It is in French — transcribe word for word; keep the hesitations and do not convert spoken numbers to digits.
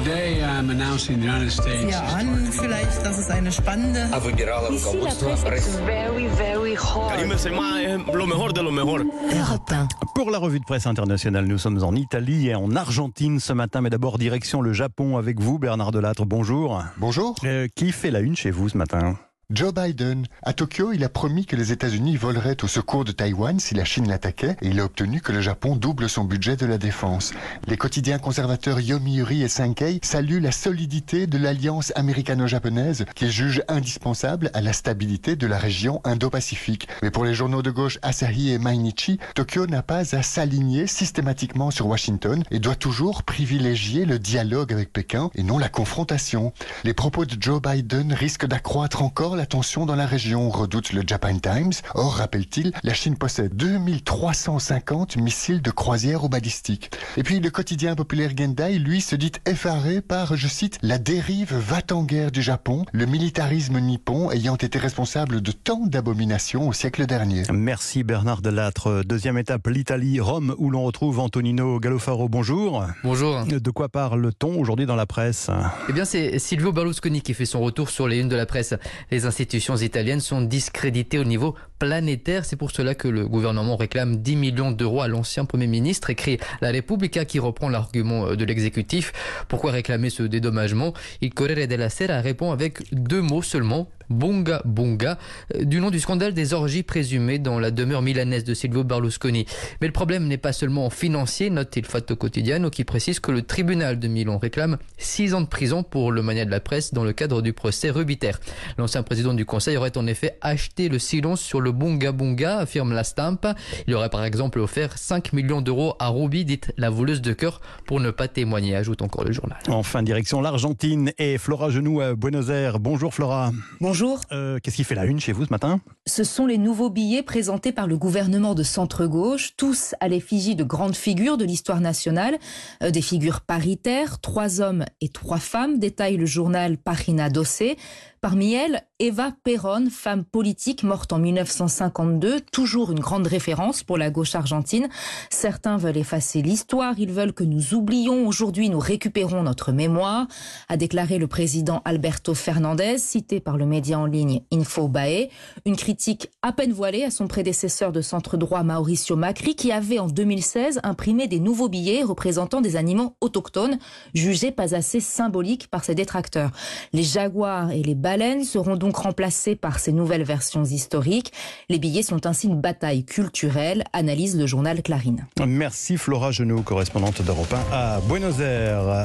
Today I'm announcing the United States. Ja, an, vielleicht, das ist eine spannende. Ici, la presse est very, very hot. Europe un. Pour la revue de presse internationale, nous sommes en Italie et en Argentine ce matin, mais d'abord direction le Japon avec vous, Bernard Delattre, bonjour. Bonjour. Euh, qui fait la une chez vous ce matin ? Joe Biden. À Tokyo, il a promis que les États-Unis voleraient au secours de Taïwan si la Chine l'attaquait et il a obtenu que le Japon double son budget de la défense. Les quotidiens conservateurs Yomiuri et Sankei saluent la solidité de l'alliance américano-japonaise qu'ils jugent indispensable à la stabilité de la région Indo-Pacifique. Mais pour les journaux de gauche Asahi et Mainichi, Tokyo n'a pas à s'aligner systématiquement sur Washington et doit toujours privilégier le dialogue avec Pékin et non la confrontation. Les propos de Joe Biden risquent d'accroître encore la tension dans la région, redoute le Japan Times. Or, rappelle-t-il, la Chine possède deux mille trois cent cinquante missiles de croisière ou balistiques. Et puis, le quotidien populaire Gendai, lui, se dit effaré par, je cite, la dérive va-t-en-guerre du Japon, le militarisme nippon ayant été responsable de tant d'abominations au siècle dernier. Merci Bernard Delattre. Deuxième étape, l'Italie, Rome, où l'on retrouve Antonino Gallofaro. Bonjour. Bonjour. De quoi parle-t-on aujourd'hui dans la presse ? Eh bien, c'est Silvio Berlusconi qui fait son retour sur les unes de la presse. Les institutions italiennes sont discréditées au niveau planétaire. C'est pour cela que le gouvernement réclame dix millions d'euros à l'ancien Premier ministre, écrit La Repubblica, qui reprend l'argument de l'exécutif. Pourquoi réclamer ce dédommagement ? Il Corriere della Sera répond avec deux mots seulement. Bunga Bunga, du nom du scandale des orgies présumées dans la demeure milanaise de Silvio Berlusconi. Mais le problème n'est pas seulement financier, note Il Fatto Quotidiano, qui précise que le tribunal de Milan réclame six ans de prison pour le mania de la presse dans le cadre du procès Rubiter. L'ancien président du Conseil aurait en effet acheté le silence sur le Bunga Bunga, affirme la Stampa. Il aurait par exemple offert cinq millions d'euros à Ruby, dite la voleuse de cœur, pour ne pas témoigner, ajoute encore le journal. Enfin, direction l'Argentine et Flora Genoux à Buenos Aires. Bonjour Flora. Bonjour. Euh, qu'est-ce qui fait la une chez vous ce matin ? Ce sont les nouveaux billets présentés par le gouvernement de centre-gauche, tous à l'effigie de grandes figures de l'histoire nationale, euh, des figures paritaires, trois hommes et trois femmes, détaille le journal Página douze. Parmi elles, Eva Perón, femme politique morte en mille neuf cent cinquante-deux, toujours une grande référence pour la gauche argentine. Certains veulent effacer l'histoire, ils veulent que nous oublions. Aujourd'hui, nous récupérons notre mémoire, a déclaré le président Alberto Fernandez, cité par le média en ligne Infobae. Une critique à peine voilée à son prédécesseur de centre-droit Mauricio Macri, qui avait en deux mille seize imprimé des nouveaux billets représentant des animaux autochtones, jugés pas assez symboliques par ses détracteurs. Les jaguars et les baleines seront donc remplacés par ces nouvelles versions historiques. Les billets sont ainsi une bataille culturelle, analyse le journal Clarín. Merci Flora Genoux, correspondante d'Europe un à Buenos Aires.